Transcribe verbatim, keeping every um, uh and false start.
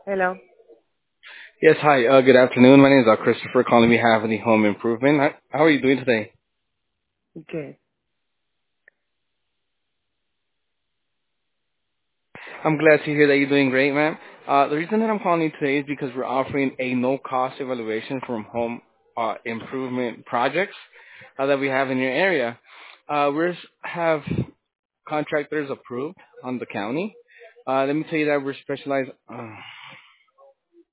Hello. Yes, hi. Uh, good afternoon. My name is uh, Christopher calling on behalf of the Home Improvement. How how are you doing today? Good. I'm glad to hear that you're doing great, ma'am. Uh, the reason that I'm calling you today is because we're offering a no-cost evaluation from home uh, improvement projects uh, that we have in your area. Uh, we have contractors approved on the county. Uh, let me tell you that we're specialized. Uh,